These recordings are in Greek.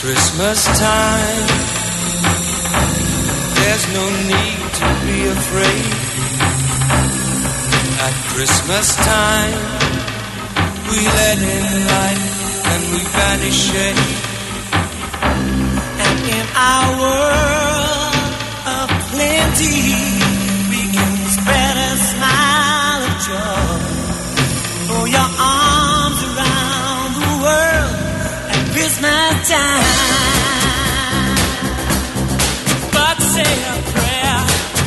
Christmas time, there's no need to be afraid. At Christmas time, we let in light and we banish shade. And in our world of plenty, we can spread a smile of joy. Throw your arms around the world at Christmas time. But say a prayer,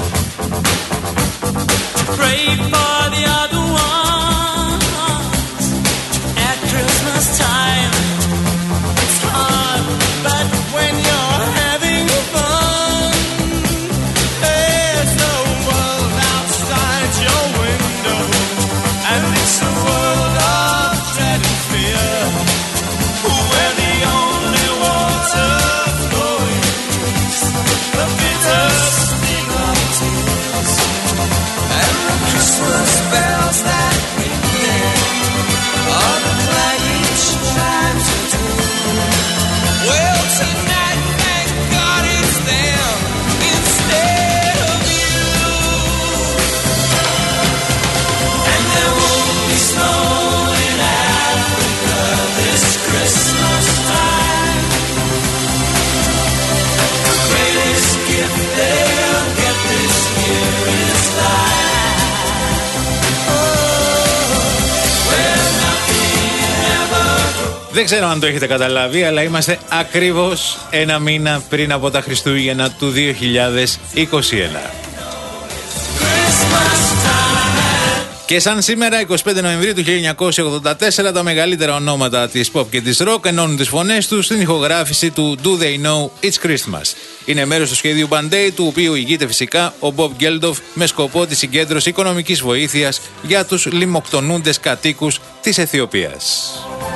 pray for the other ones. At Christmas time, it's hard, but when you're having fun, there's no world outside your window, and it's a world of dread and fear, where the only water flowing is the bitter sting of tears, and the Christmas bells that ring there are the clanging chimes of doom. Well, tonight, thank God it's them instead of you. And there won't be snow in Africa this Christmas time. The greatest gift they'll get this year is life. Where nothing ever grows. Δεν ξέρω αν το έχετε καταλάβει, αλλά είμαστε ακριβώς ένα μήνα πριν από τα Χριστούγεννα του 2021. Και σαν σήμερα, 25 Νοεμβρίου του 1984, τα μεγαλύτερα ονόματα της pop και της rock ενώνουν τις φωνές τους στην ηχογράφηση του Do They Know It's Christmas. Είναι μέρος του σχεδίου Band-Aid, του οποίου ηγείται φυσικά ο Bob Geldof με σκοπό τη συγκέντρωση οικονομικής βοήθειας για τους λιμοκτονούντες κατοίκους της Αιθιοπίας.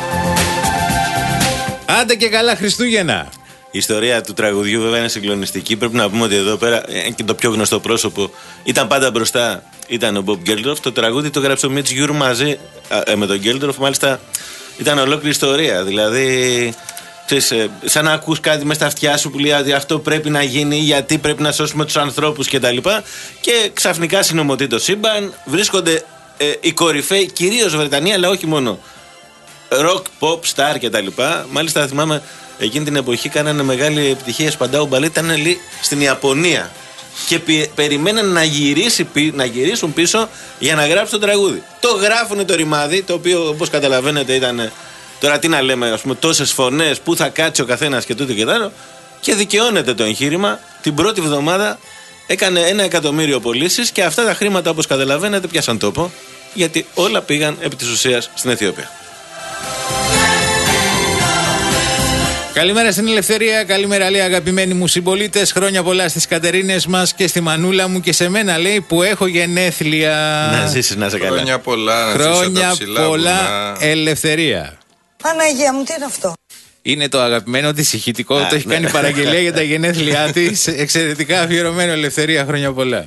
Άντε και καλά Χριστούγεννα! Η ιστορία του τραγουδιού βέβαια είναι συγκλονιστική. Πρέπει να πούμε ότι εδώ πέρα και το πιο γνωστό πρόσωπο ήταν πάντα μπροστά. Ήταν ο Bob Geldof. Το τραγούδι το γράψε ο Mitch Ure μαζί με τον Geldof. Μάλιστα ήταν ολόκληρη ιστορία. Δηλαδή, ξέρεις, σαν να ακούς κάτι μες στα αυτιά σου που λέει ότι αυτό πρέπει να γίνει, γιατί πρέπει να σώσουμε τους ανθρώπους κτλ. Και ξαφνικά συνομωτεί το σύμπαν. Βρίσκονται οι κορυφαίοι, κυρίως Βρετανία, αλλά όχι μόνο. Rock, pop, star κτλ. Μάλιστα θυμάμαι εκείνη την εποχή κάνανε μεγάλη επιτυχία. Σπαντάου Μπαλέ ήταν στην Ιαπωνία. Και περιμέναν να γυρίσουν πίσω για να γράψουν το τραγούδι. Το γράφουν το ρημάδι, το οποίο όπως καταλαβαίνετε ήταν. Τώρα τι να λέμε, ας πούμε, τόσες φωνές, πού θα κάτσει ο καθένας και τούτο και τ' άλλο. Και δικαιώνεται το εγχείρημα. Την πρώτη εβδομάδα έκανε 1 εκατομμύριο πωλήσεις και αυτά τα χρήματα, όπως καταλαβαίνετε, πιάσαν τόπο. Γιατί όλα πήγαν επί της ουσίας στην Αιθιοπία. Καλημέρα στην Ελευθερία, καλημέρα λέει αγαπημένοι μου συμπολίτες. Χρόνια πολλά στις Κατερίνες μας και στη Μανούλα μου και σε μένα λέει που έχω γενέθλια. Να ζήσεις, να σε καλά. Χρόνια πολλά, να χρόνια ψηλά πολλά βουνά. Ελευθερία. Παναγία μου, τι είναι αυτό? Είναι το αγαπημένο της ηχητικό, το έχει κάνει παραγγελία για τα γενέθλιά της. Εξαιρετικά αφιερωμένο Ελευθερία, χρόνια πολλά.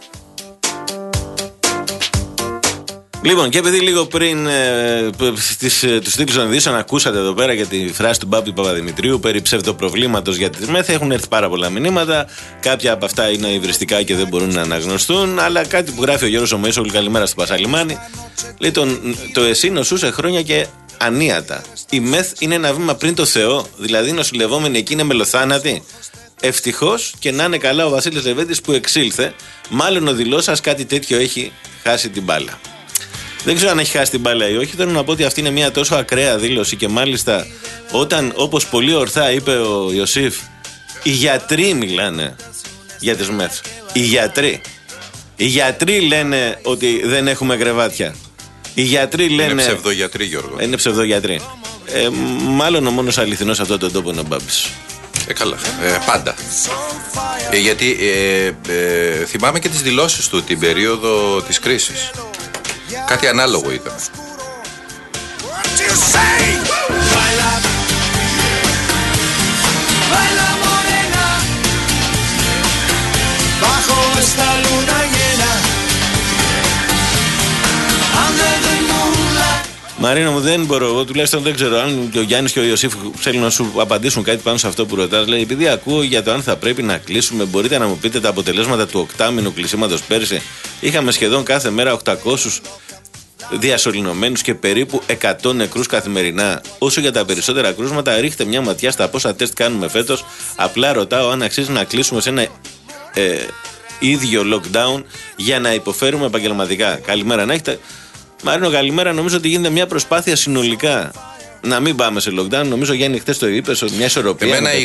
Λοιπόν, και επειδή λίγο πριν τους τίτλους των ειδήσεων ακούσατε εδώ πέρα για τη φράση του Μπάμπη Παπαδημητρίου περί ψευδοπροβλήματος για τις ΜΕΘ, έχουν έρθει πάρα πολλά μηνύματα. Κάποια από αυτά είναι υβριστικά και δεν μπορούν να αναγνωστούν. Αλλά κάτι που γράφει ο Γιώργος Ομοΐσογλου, καλημέρα στο Πασαλιμάνι, λέει το εσύ νοσούσε χρόνια και ανίατα. Η ΜΕΘ είναι ένα βήμα πριν το Θεό, δηλαδή οι νοσηλευόμενοι εκεί είναι μελοθάνατοι. Ευτυχώς και να είναι καλά ο Βασίλης Λεβέντης που εξήλθε. Μάλλον ο δηλός σας κάτι τέτοιο έχει χάσει την μπάλα. Δεν ξέρω αν έχει χάσει την μπάλα ή όχι. Θέλω να πω ότι αυτή είναι μια τόσο ακραία δήλωση και μάλιστα όταν, όπως πολύ ορθά είπε ο Ιωσήφ, οι γιατροί μιλάνε για τις ΜΕΘ. Οι γιατροί. Οι γιατροί λένε ότι δεν έχουμε κρεβάτια. Οι γιατροί λένε. Είναι ψευδογιατροί, Γιώργο. Είναι ψευδογιατροί. Μάλλον ο μόνος αληθινός σε αυτόν τον τόπο είναι ο Μπάμπης. Καλά. Πάντα. Γιατί θυμάμαι και τις δηλώσεις του την περίοδο της κρίσης. Κάτι ανάλογο ήταν. Μαρίνο μου, δεν μπορώ. Εγώ τουλάχιστον δεν ξέρω αν και ο Γιάννης και ο Ιωσήφ θέλουν να σου απαντήσουν κάτι πάνω σε αυτό που ρωτάς. Λέει, επειδή ακούω για το αν θα πρέπει να κλείσουμε, μπορείτε να μου πείτε τα αποτελέσματα του οκτάμινου κλεισίματος πέρσι? Είχαμε σχεδόν κάθε μέρα 800 διασωληνωμένους και περίπου 100 νεκρούς καθημερινά. Όσο για τα περισσότερα κρούσματα, ρίχτε μια ματιά στα πόσα τεστ κάνουμε φέτος. Απλά ρωτάω αν αξίζει να κλείσουμε σε ένα ίδιο lockdown για να υποφέρουμε επαγγελματικά. Καλημέρα να έχετε. Μαρίνο, καλημέρα. Νομίζω ότι γίνεται μια προσπάθεια συνολικά να μην πάμε σε lockdown. Νομίζω, Γιάννη, χτες το είπες, μια ισορροπία.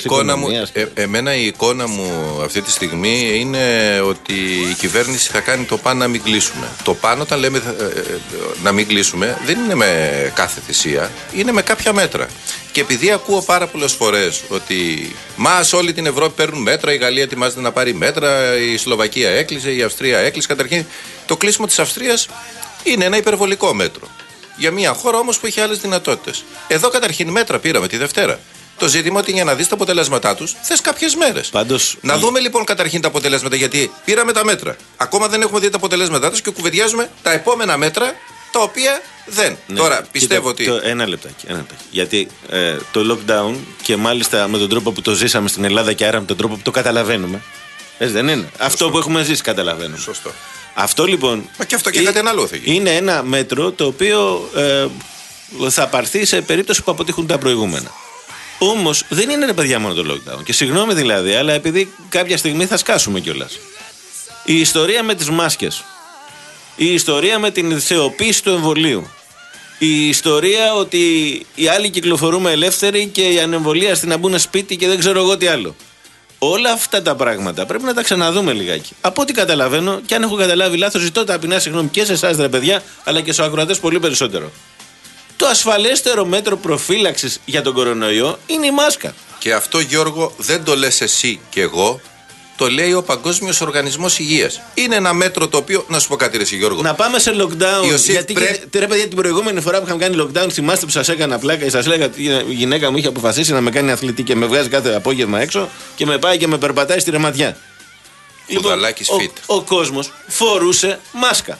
Εμένα η εικόνα μου αυτή τη στιγμή είναι ότι η κυβέρνηση θα κάνει το πάνω να μην κλείσουμε. Το πάνω, όταν λέμε να μην κλείσουμε, δεν είναι με κάθε θυσία, είναι με κάποια μέτρα. Και επειδή ακούω πάρα πολλές φορές ότι σε όλη την Ευρώπη παίρνουν μέτρα, η Γαλλία ετοιμάζεται να πάρει μέτρα, η Σλοβακία έκλεισε, η Αυστρία έκλεισε. Καταρχήν, το κλείσιμο της Αυστρίας είναι ένα υπερβολικό μέτρο. Για μια χώρα όμως που έχει άλλες δυνατότητες. Εδώ καταρχήν μέτρα πήραμε τη Δευτέρα. Το ζήτημα ότι για να δεις τα αποτελέσματά τους θες κάποιες μέρες. Πάντως, να δούμε λοιπόν καταρχήν τα αποτελέσματα, γιατί πήραμε τα μέτρα. Ακόμα δεν έχουμε δει τα αποτελέσματά τους και κουβεντιάζουμε τα επόμενα μέτρα τα οποία δεν. Ναι. Τώρα πιστεύω ότι. Ένα λεπτάκι. Γιατί το lockdown και μάλιστα με τον τρόπο που το ζήσαμε στην Ελλάδα και άρα με τον τρόπο που το καταλαβαίνουμε. Έτσι δεν είναι? Σωστό. Αυτό που έχουμε ζήσει καταλαβαίνουμε. Σωστό. Αυτό λοιπόν. Μα και αυτό και κάτι άλλο θα γίνει. Είναι ένα μέτρο το οποίο θα πάρθει σε περίπτωση που αποτύχουν τα προηγούμενα. Όμως δεν είναι, ρε παιδιά, μόνο το lockdown. Και συγγνώμη δηλαδή, αλλά επειδή κάποια στιγμή θα σκάσουμε κιόλας. Η ιστορία με τις μάσκες. Η ιστορία με την θεοποίηση του εμβολίου. Η ιστορία ότι οι άλλοι κυκλοφορούμε ελεύθεροι και οι ανεμβολίαστοι να μπουν σπίτι και δεν ξέρω εγώ τι άλλο. Όλα αυτά τα πράγματα πρέπει να τα ξαναδούμε λιγάκι. Από ό,τι καταλαβαίνω, και αν έχω καταλάβει λάθος, ζητώ ταπεινά συγγνώμη και σε εσάς, ρε παιδιά, αλλά και στους ακροατές πολύ περισσότερο. Το ασφαλέστερο μέτρο προφύλαξης για τον κορονοϊό είναι η μάσκα. Και αυτό, Γιώργο, δεν το λες εσύ και εγώ. Το λέει ο Παγκόσμιος Οργανισμός Υγείας. Είναι ένα μέτρο το οποίο. Να σου πω κάτι, ρε Γιώργο. Να πάμε σε lockdown. Γιατί ρε παιδιά, την προηγούμενη φορά που είχαμε κάνει lockdown, θυμάστε που σας έκανα πλάκα? Σας έλεγα ότι η γυναίκα μου είχε αποφασίσει να με κάνει αθλητή και με βγάζει κάθε απόγευμα έξω και με πάει και με περπατάει στη Ρεματιά. Λοιπόν, ο κόσμος φορούσε μάσκα.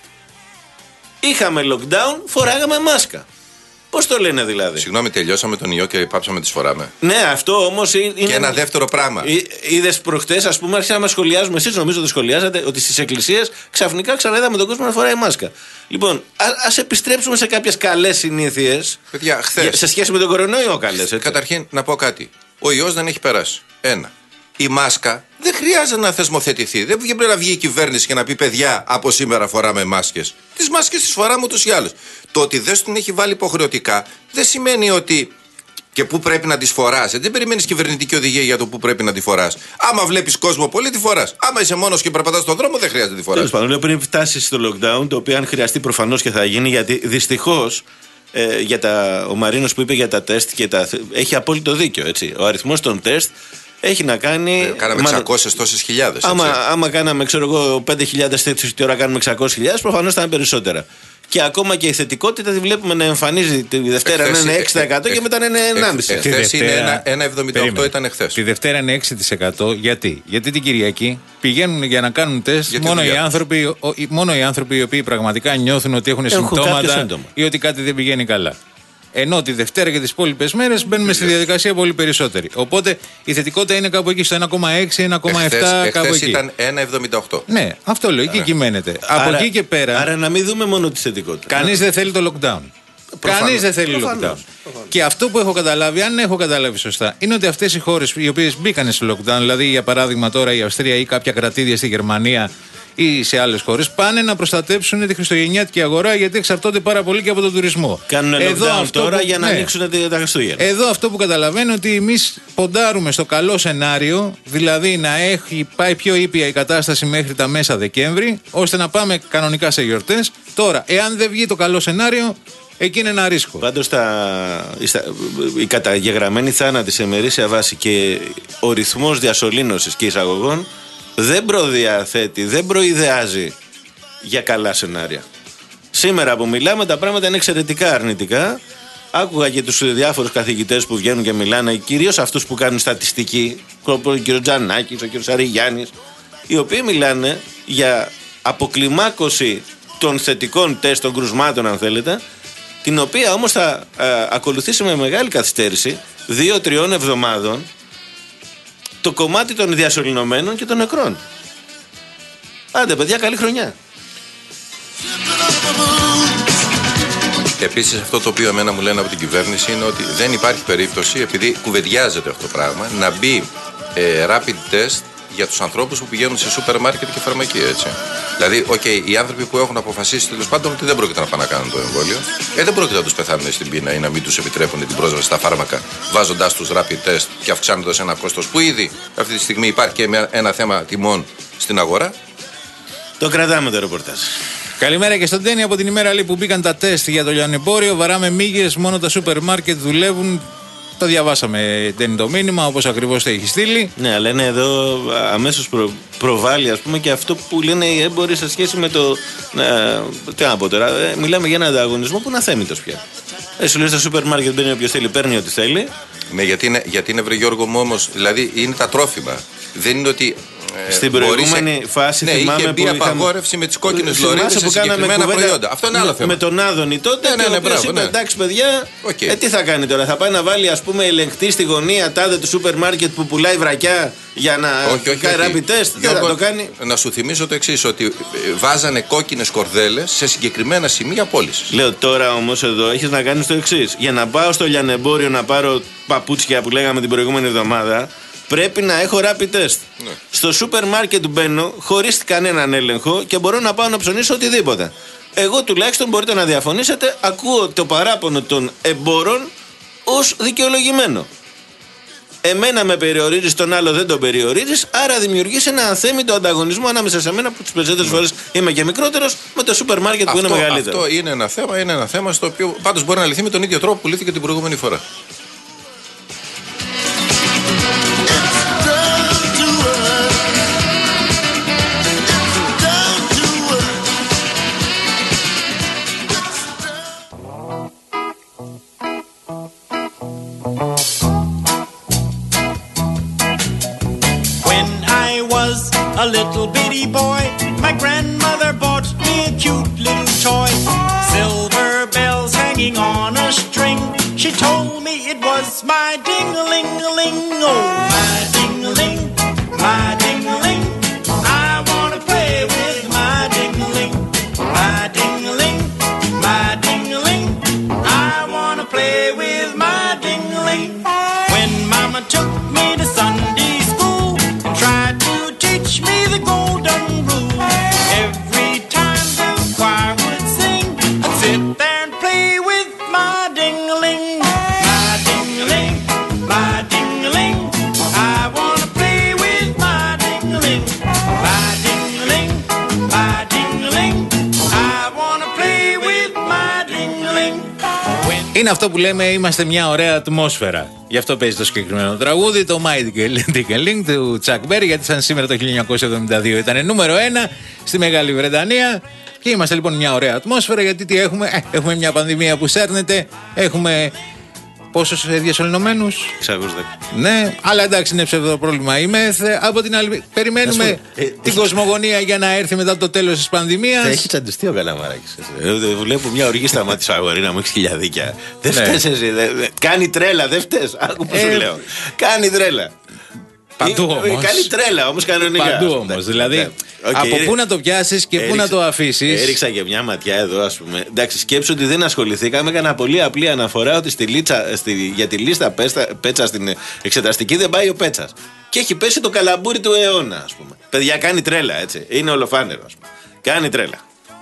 Είχαμε lockdown, φοράγαμε μάσκα. Πώς το λένε δηλαδή? Συγγνώμη, τελειώσαμε τον ιό και πάψαμε να τις φοράμε. Ναι, αυτό όμως είναι. Και ένα δεύτερο πράγμα. Είδες προχτές, ας πούμε, άρχισαμε να σχολιάζουμε. Εσείς νομίζω ότι σχολιάζατε ότι στις εκκλησίες ξαφνικά ξαναείδαμε τον κόσμο να φοράει μάσκα. Λοιπόν, ας επιστρέψουμε σε κάποιες καλές συνήθειες. Παιδιά, χθες. Σε σχέση με τον κορονοϊό, καλές. Καταρχήν, να πω κάτι. Ο ιός δεν έχει περάσει. Ένα. Η μάσκα δεν χρειάζεται να θεσμοθετηθεί. Δεν πρέπει να βγει η κυβέρνηση και να πει: παιδιά, από σήμερα φοράμε μάσκες. Τις μάσκες τις φοράμε ούτως ή άλλως. Το ότι δεν την έχει βάλει υποχρεωτικά δεν σημαίνει ότι και πού πρέπει να τις φοράς. Δεν περιμένεις κυβερνητική οδηγία για το πού πρέπει να τη φοράς. Άμα βλέπεις κόσμο πολύ, τη φοράς. Άμα είσαι μόνος και περπατάς στον δρόμο, δεν χρειάζεται να τη φοράς. Τέλος πάντων, πριν φτάσεις στο lockdown, το οποίο αν χρειαστεί προφανώς και θα γίνει, γιατί δυστυχώς. Ο Μαρίνος που είπε για τα τεστ έχει απόλυτο δίκιο. Έτσι. Ο αριθμός των τεστ έχει να κάνει. Κάναμε 600 τόσες χιλιάδες. Άμα κάναμε, ξέρω εγώ, 5.000 τέτοιους και ώρα κάνουμε 600.000, προφανώς θα είναι περισσότερα. Και ακόμα και η θετικότητα τη βλέπουμε να εμφανίζει τη Δευτέρα να είναι 6% και μετά να είναι 1,5%. Εχθές είναι 1,78 ήταν εχθές. Τη Δευτέρα είναι 6%. Γιατί? Γιατί την Κυριακή πηγαίνουν για να κάνουν τεστ μόνο οι άνθρωποι οι οποίοι πραγματικά νιώθουν ότι έχουν συμπτώματα ή ότι κάτι δεν πηγαίνει καλά. Ενώ τη Δευτέρα και τις υπόλοιπες μέρες μπαίνουμε στη διαδικασία πολύ περισσότεροι. Οπότε η θετικότητα είναι κάπου εκεί στο 1,6, 1,7, κάπου εκεί. Ήταν 1,78. Ναι, αυτό λέω, εκεί κυμαίνεται. Από εκεί και πέρα. Άρα να μην δούμε μόνο τη θετικότητα. Κανείς δεν θέλει το lockdown. Κανείς δεν θέλει lockdown. Και αυτό που έχω καταλάβει, αν έχω καταλάβει σωστά, είναι ότι αυτές οι χώρες οι οποίες μπήκαν σε lockdown, δηλαδή για παράδειγμα τώρα η Αυστρία ή κάποια κρατήδια στη Γερμανία ή σε άλλες χώρες, πάνε να προστατέψουν τη χριστουγεννιάτικη αγορά, γιατί εξαρτώνται πάρα πολύ και από τον τουρισμό. Κάνουν lockdown τώρα για να ανοίξουν τα Χριστούγεννα. Εδώ αυτό που καταλαβαίνω ότι εμείς ποντάρουμε στο καλό σενάριο, δηλαδή να έχει πάει πιο ήπια η κατάσταση μέχρι τα μέσα Δεκέμβρη, ώστε να πάμε κανονικά σε γιορτές. Τώρα, εάν δεν βγει το καλό σενάριο, εκεί είναι ένα ρίσκο. Πάντως η καταγεγραμμένη θάνατη σε μερίσια βάση και ο ρυθμός διασωλήνωσης και εισαγωγών δεν προδιαθέτει, δεν προειδεάζει για καλά σενάρια. Σήμερα που μιλάμε τα πράγματα είναι εξαιρετικά αρνητικά. Άκουγα και τους διάφορους καθηγητές που βγαίνουν και μιλάνε, κυρίως αυτούς που κάνουν στατιστική, ο κ. Τζανάκης, ο κ. Αριγιάννης, οι οποίοι μιλάνε για αποκλιμάκωση των θετικών τεστ των κρουσμάτων, αν θέλετε, την οποία όμως θα ακολουθήσει με μεγάλη καθυστέρηση 2-3 εβδομάδων το κομμάτι των διασωληνωμένων και των νεκρών. Άντε παιδιά, καλή χρονιά. Επίσης, αυτό το οποίο εμένα μου λένε από την κυβέρνηση είναι ότι δεν υπάρχει περίπτωση, επειδή κουβεντιάζεται αυτό το πράγμα, να μπει rapid test για τους ανθρώπους που πηγαίνουν σε σούπερ μάρκετ και φαρμακεία, έτσι. Δηλαδή, οι άνθρωποι που έχουν αποφασίσει τέλος πάντων ότι δεν πρόκειται να πάνε να κάνουν το εμβόλιο, δεν πρόκειται να τους πεθάνουν στην πείνα ή να μην τους επιτρέπουν την πρόσβαση στα φάρμακα, βάζοντάς τους rapid test και αυξάνοντας ένα κόστος που ήδη αυτή τη στιγμή υπάρχει και ένα θέμα τιμών στην αγορά. Το κρατάμε το ρεπορτάζ. Καλημέρα και στον Τένι. Από την ημέρα λέει, που μπήκαν τα τεστ για το λιανεμπόριο, βαράμε μύγες, μόνο τα σούπερ μάρκετ δουλεύουν. Το διαβάσαμε, Τένι, το μήνυμα, όπως ακριβώς το έχει στείλει. Ναι, αλλά είναι εδώ αμέσως προβάλλει, ας πούμε, και αυτό που λένε οι έμποροι σε σχέση με το. Τι να πω τώρα, μιλάμε για έναν ανταγωνισμό που είναι αθέμητος πια. Σου λέει στο σούπερ μάρκετ μπαίνει όποιος θέλει, παίρνει ό,τι θέλει. Ναι, γιατί είναι βρε Γιώργο μου, όμως, δηλαδή είναι τα τρόφιμα. Δεν είναι ότι. Στην προηγούμενη φάση θυμάμαι είχε μπει απαγόρευση με τις κόκκινες λωρίδες σε συγκεκριμένα προϊόντα. Αυτό είναι άλλο θέμα. Με τον Άδωνη τότε. Ναι, εντάξει, παιδιά, τι θα κάνει τώρα, θα πάει να βάλει, ας πούμε, ελεγκτή στη γωνία τάδε του σούπερ μάρκετ που πουλάει βρακιά για να κάνει rapid test. Δεν θα το κάνει. Να σου θυμίσω το εξής, ότι βάζανε κόκκινες κορδέλες σε συγκεκριμένα σημεία πώλησης. Λέω τώρα όμως εδώ έχεις να κάνεις το εξής. Για να πάω στο λιανεμπόριο να πάρω παπούτσια που λέγαμε την προηγούμενη εβδομάδα, πρέπει να έχω rapid test. Ναι. Στο σούπερ μάρκετ μπαίνω χωρίς κανέναν έλεγχο και μπορώ να πάω να ψωνίσω οτιδήποτε. Εγώ τουλάχιστον, μπορείτε να διαφωνήσετε, ακούω το παράπονο των εμπόρων ως δικαιολογημένο. Εμένα με περιορίζεις, τον άλλο δεν τον περιορίζεις, άρα δημιουργείς ένα αθέμητο ανταγωνισμό ανάμεσα σε μένα που τις περισσότερες φορές είμαι και μικρότερος, με το σούπερ μάρκετ που είναι μεγαλύτερο. Αυτό είναι ένα θέμα στο οποίο πάντως μπορεί να λυθεί με τον ίδιο τρόπο που λύθηκε την προηγούμενη φορά. A little bitty boy, my grandmother bought me a cute little toy. Silver bells hanging on a string. She told me it was my ding-a-ling-a-ling. Oh, my ding-a-ling, my ding-a-ling. I wanna play with my ding-a-ling. My ding-a-ling, my ding-a-ling. I wanna play with my ding-a-ling. When Mama took me to Sunday school and tried to teach me the golden rule, every time the choir would sing, I'd sit there and play with my ding-a-ling. My ding-a-ling, my ding-a-ling. I wanna play with my ding-a-ling. My ding-a-ling, my ding-a-ling. I wanna play with my ding-a-ling. Είναι αυτό που λέμε, είμαστε μια ωραία ατμόσφαιρα. Γι' αυτό παίζει το συγκεκριμένο τραγούδι, το My Ding-a-Ling του Chuck Berry, γιατί σαν σήμερα το 1972 ήταν νούμερο 1 στη Μεγάλη Βρετανία. Και είμαστε λοιπόν μια ωραία ατμόσφαιρα, γιατί τι έχουμε? Έχουμε μια πανδημία που σέρνεται, έχουμε πόσους διασωληνωμένους? 610. Ναι, αλλά εντάξει, είναι ψευδοπρόβλημα η ΜΕΘ. Από την άλλη, περιμένουμε την κοσμογονία για να έρθει μετά το τέλος της πανδημίας. Έχει τσαντιστεί ο Καλαμαράκης. Βλέπω μια οργή στα μάτια σου, αγορίνα μου, έχεις χιλιαδίκια. Δεν φταίς εσύ. Κάνει τρέλα, δεν φταίς. Άκου που σου λέω. Κάνει τρέλα. Παντού όμως. Κάνει τρέλα όμως κανονικά. Παντού όμως. Δηλαδή, από πού να το πιάσεις και πού να το αφήσεις. Έριξα και μια ματιά εδώ, ας πούμε. Εντάξει, σκέψου ότι δεν ασχοληθήκαμε. Έκανα πολύ απλή αναφορά ότι για τη λίστα Πέτσα στην εξεταστική δεν πάει ο Πέτσας. Και έχει πέσει το καλαμπούρι του αιώνα, ας πούμε. Παιδιά, κάνει τρέλα, έτσι. Είναι ολοφάνερο, ας πούμε. Κάνει τρέλα.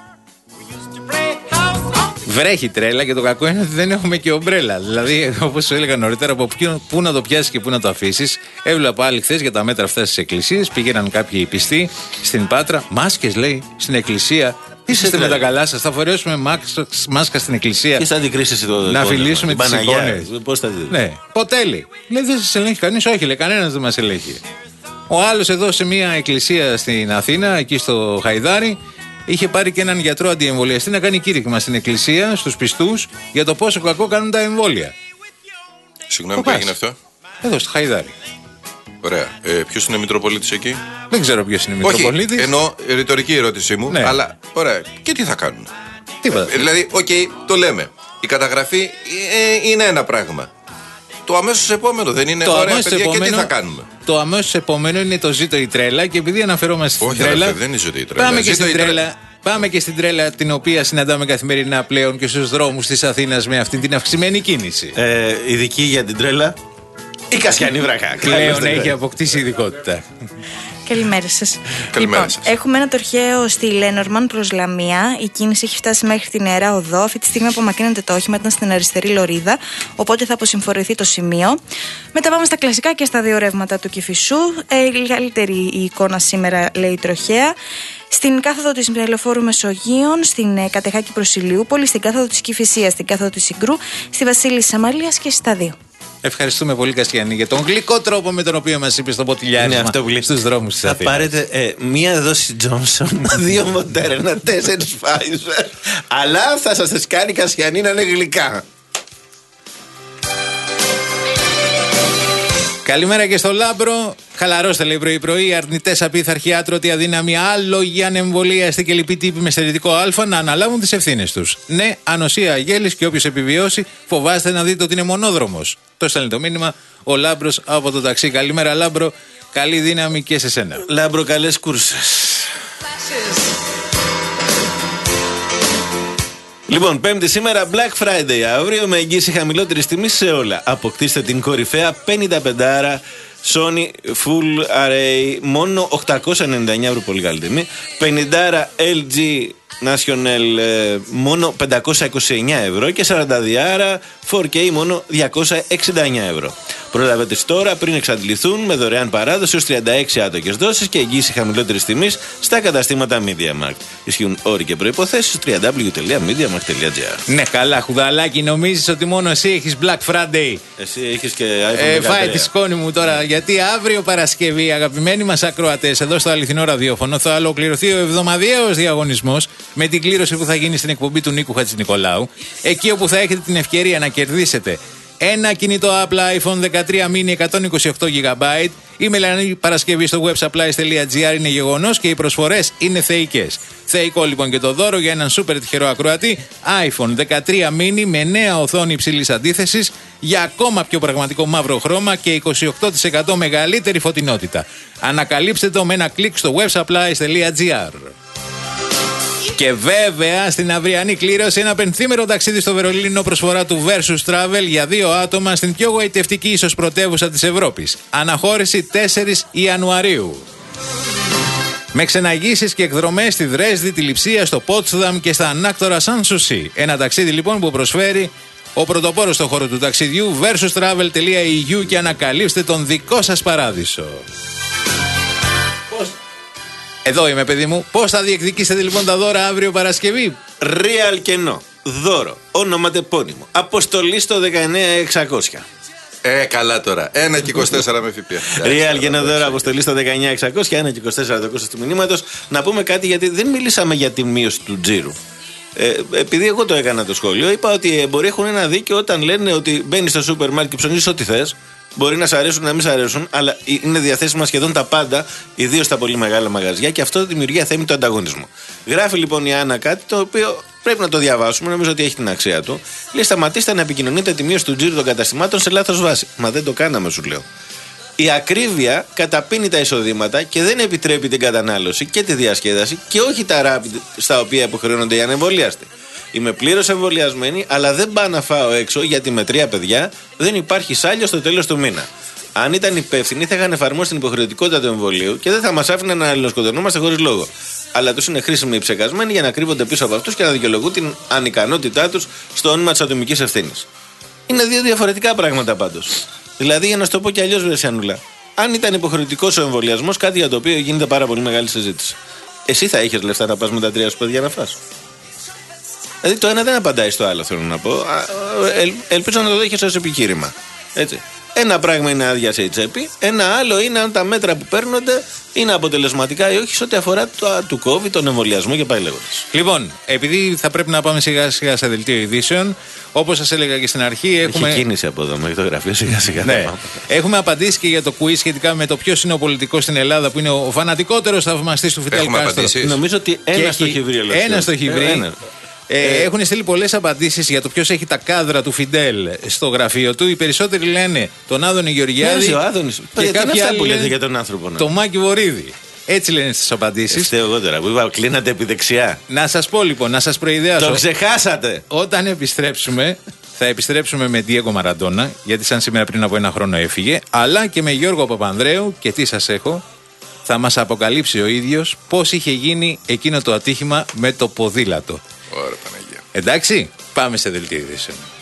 Βρέχει τρέλα και το κακό είναι ότι δεν έχουμε και ομπρέλα. Δηλαδή, όπως σου έλεγα νωρίτερα, από πού να το πιάσεις και πού να το αφήσεις. Έβλεπα πάλι χθες για τα μέτρα αυτά στις εκκλησίες. Πήγαιναν κάποιοι πιστοί στην Πάτρα. Μάσκες, λέει, στην εκκλησία. Είσαστε με τα καλά σας, θα φορέσουμε μάσκα στην εκκλησία. Και θα αντικρίσεις να φιλήσουμε τις εικόνες. Πώς θα δει? Ναι, ποτέ λέει. Λέει, δεν σας ελέγχει κανείς. Όχι, λέει, κανένας δεν μας ελέγχει. Ο άλλος εδώ σε μια εκκλησία στην Αθήνα, εκεί στο Χαϊδάρι, είχε πάρει και έναν γιατρό αντιεμβολιαστή να κάνει κήρυγμα στην εκκλησία, στους πιστούς, για το πόσο κακό κάνουν τα εμβόλια. Συγγνώμη, τι έγινε αυτό? Εδώ, στο Χαϊδάρι. Ωραία. Ποιος είναι Μητροπολίτης εκεί? Δεν ξέρω ποιος είναι Μητροπολίτης. Όχι, εννοώ ρητορική ερώτησή μου. Ναι. Αλλά, ωραία. Και τι θα κάνουν? Τίποτα. Δηλαδή, το λέμε. Η καταγραφή είναι ένα πράγμα. Το αμέσως επόμενο δεν είναι? Ωραία, παιδιά, και τι θα κάνουμε? Το αμέσως επόμενο είναι το ζήτω η τρέλα. Και επειδή αναφερόμαστε στην τρέλα. Όχι, δεν είναι ζήτω η τρέλα. Πάμε και στην τρέλα την οποία συναντάμε καθημερινά πλέον και στους δρόμους της Αθήνας με αυτή την αυξημένη κίνηση. Ειδική για την τρέλα, η Κασιανή Βραχά. Πλέον έχει αποκτήσει ειδικότητα. Καλημέρα σας. Καλημέρα σας. Έχουμε ένα τροχαίο στη Λένορμαν προς Λαμία. Η κίνηση έχει φτάσει μέχρι την Ιερά Οδό. Αυτή τη στιγμή απομακρύνεται το όχημα, ήταν στην αριστερή λωρίδα. Οπότε θα αποσυμφορηθεί το σημείο. Μετά πάμε στα κλασικά και στα δύο ρεύματα του Κηφισού. Καλύτερη η εικόνα σήμερα, λέει, τροχαία. Στην κάθοδο της Λεωφόρου Μεσογείων, στην Κατεχάκη προς Ηλιούπολη, στην κάθοδο της Κηφισίας, στην κάθοδο της Συγκρού, στη Βασίλισσης Αμαλίας και στα δύο. Ευχαριστούμε πολύ, Κασιανή, για τον γλυκό τρόπο με τον οποίο μας είπες το ποτηλιάρισμα στους δρόμους της Αθήνας. Θα πάρετε μία δόση Johnson, 2 Moderna, 4 Pfizer, αλλά θα σας τις κάνει, Κασιανή, να είναι γλυκά. Καλημέρα και στο Λάμπρο. Χαλαρώστε, λέει, πρωί-πρωί. Αρνητές απίθαρχοι, άτρωτοι, αδύναμοι, άλογοι, ανεμβολίαστοι και λοιποί τύποι με στερετικό Α να αναλάβουν τις ευθύνες τους. Ναι, ανοσία, γέλης και όποιος επιβιώσει, φοβάστε να δείτε ότι είναι μονόδρομος. Το έστελνε το μήνυμα ο Λάμπρος από το ταξί. Καλημέρα, Λάμπρο. Καλή δύναμη και σε σένα. Λάμπρο, καλές κούρσες. Λοιπόν, Πέμπτη σήμερα, Black Friday. Αύριο με εγγύηση χαμηλότερης τιμής σε όλα. Αποκτήστε την κορυφαία 55 Sony Full Array, μόνο 899 ευρώ, πολύ καλή τιμή. 50 LG National, μόνο 529 ευρώ. Και 40 4K, μόνο 269 ευρώ. Προλάβετε τώρα πριν εξαντληθούν, με δωρεάν παράδοση ως 36 άτοκες δόσεις και εγγύηση χαμηλότερης τιμής στα καταστήματα MediaMarkt. Ισχύουν όροι και προϋποθέσεις www.mediamarkt.gr. Ναι, καλά, χουδαλάκι, νομίζεις ότι μόνο εσύ έχεις Black Friday? Εσύ έχεις και iPhone 13. Φάει τη σκόνη μου τώρα, γιατί αύριο Παρασκευή, αγαπημένοι μας ακροατές, εδώ στο αληθινό ραδιόφωνο, θα ολοκληρωθεί ο εβδομαδιαίος διαγωνισμός με την κλήρωση που θα γίνει στην εκπομπή του Νίκου Χατζηνικολάου. Εκεί όπου θα έχετε την ευκαιρία να κερδίσετε ένα κινητό Apple iPhone 13 mini 128 GB. Η μελανή Παρασκευή στο websupplies.gr είναι γεγονός και οι προσφορές είναι θεϊκές. Θεϊκό λοιπόν και το δώρο για έναν σούπερ τυχερό ακροατή, iPhone 13 mini με νέα οθόνη υψηλής αντίθεσης για ακόμα πιο πραγματικό μαύρο χρώμα και 28% μεγαλύτερη φωτεινότητα. Ανακαλύψτε το με ένα κλικ στο websupplies.gr. Και βέβαια στην αυριανή κλήρωση ένα πενθήμερο ταξίδι στο Βερολίνο, προσφορά του Versus Travel για 2 άτομα στην πιο γοητευτική ίσως πρωτεύουσα της Ευρώπης. Αναχώρηση 4 Ιανουαρίου. Με ξεναγήσεις και εκδρομές στη Δρέσδη, τη Λειψία, στο Πότσδαμ και στα ανάκτορα Σαν Σουσί. Ένα ταξίδι λοιπόν που προσφέρει ο πρωτοπόρος στον χώρο του ταξιδιού, versustravel.eu, και ανακαλύψτε τον δικό σας παράδεισο. Εδώ είμαι, παιδί μου. Πώς θα διεκδικήσετε λοιπόν τα δώρα αύριο Παρασκευή? Real κενό. Δώρο. Ονοματεπώνυμο. Αποστολή στο 19600. Καλά τώρα. 1 και 24 με ΦΠΑ. Real και ένα δώρο, αποστολή στο 19600, 1 και 24 το κόστος του μηνύματος. Να πούμε κάτι, γιατί δεν μιλήσαμε για τη μείωση του τζίρου. Επειδή εγώ το έκανα το σχόλιο, είπα ότι οι εμποροί έχουν ένα δίκιο όταν λένε ότι μπαίνεις στο σούπερ μάρκετ και ψωνίζεις ό,τι θες. Μπορεί να σ' αρέσουν, να μην σ' αρέσουν, αλλά είναι διαθέσιμα σχεδόν τα πάντα, ιδίως στα πολύ μεγάλα μαγαζιά, και αυτό δημιουργεί αθέμητο ανταγωνισμό. Γράφει λοιπόν η Άννα κάτι το οποίο πρέπει να το διαβάσουμε, νομίζω ότι έχει την αξία του. Λέει: σταματήστε να επικοινωνείτε τη μείωση του τζίρου των καταστημάτων σε λάθος βάση. Μα δεν το κάναμε, σου λέω. Η ακρίβεια καταπίνει τα εισοδήματα και δεν επιτρέπει την κατανάλωση και τη διασκέδαση, και όχι τα rapid στα οποία υποχρεώνονται οι ανεμβολίαστοι. Είμαι πλήρως εμβολιασμένη, αλλά δεν πάω να φάω έξω γιατί με 3 παιδιά δεν υπάρχει σάλιο στο τέλος του μήνα. Αν ήταν υπεύθυνοι, θα είχαν εφαρμόσει την υποχρεωτικότητα του εμβολίου και δεν θα μας άφηναν να αλληλοσκοτωνόμαστε χωρίς λόγο. Αλλά τους είναι χρήσιμοι οι ψεκασμένοι για να κρύβονται πίσω από αυτούς και να δικαιολογούν την ανικανότητά τους στο όνομα της ατομικής ευθύνης. Είναι 2 διαφορετικά πράγματα πάντως. Δηλαδή, για να σου το πω κι αλλιώς, βρε Σιανούλα, αν ήταν υποχρεωτικός ο εμβολιασμός, κάτι για το οποίο γίνεται πάρα πολύ μεγάλη συζήτηση, εσύ θα είχες λεφτά να πας με τα 3 σου παιδιά να φας? Δηλαδή το ένα δεν απαντάει στο άλλο, θέλω να πω. Ελπίζω να το δέχεσαι ως επιχείρημα. Έτσι. Ένα πράγμα είναι άδεια σε τσέπη, ένα άλλο είναι αν τα μέτρα που παίρνονται είναι αποτελεσματικά ή όχι σε ό,τι αφορά του COVID, τον εμβολιασμό και πάει λέγοντας. Λοιπόν, επειδή θα πρέπει να πάμε σιγά σιγά σε δελτίο ειδήσεων, όπως σας έλεγα και στην αρχή, έχουμε. Έχει κίνηση από εδώ μέχρι το γραφείο, σιγά σιγά. Ναι. Έχουμε απαντήσει και για το quiz σχετικά με το ποιος είναι ο πολιτικός στην Ελλάδα που είναι ο φανατικότερος θαυμαστής του Φιντελ Κάστρο. Νομίζω ότι ένα το έχει βρει. Ένα το έχει βρει. Έχουν στείλει πολλές απαντήσεις για το ποιος έχει τα κάδρα του Φιντέλ στο γραφείο του. Οι περισσότεροι λένε τον Άδωνη Γεωργιάδη. Ο Άδωνης. Και κάποιοι άλλοι που λέτε λένε για τον άνθρωπο. Ναι. το Μάκη Βορίδη. Έτσι λένε στις απαντήσεις. Φταίω εγώ τώρα που είπα, κλείνατε επί δεξιά. Να σας πω λοιπόν, να σας προειδεάσω. Το ξεχάσατε. Όταν επιστρέψουμε, θα επιστρέψουμε με Diego Μαραντόνα, γιατί σαν σήμερα πριν από ένα χρόνο έφυγε, αλλά και με Γιώργο Παπανδρέου. Και τι σας έχω, θα μας αποκαλύψει ο ίδιος πώς είχε γίνει εκείνο το ατύχημα με το ποδήλατο. Ωραία, Παναγία. Εντάξει, πάμε σε δελτίο ειδήσεων.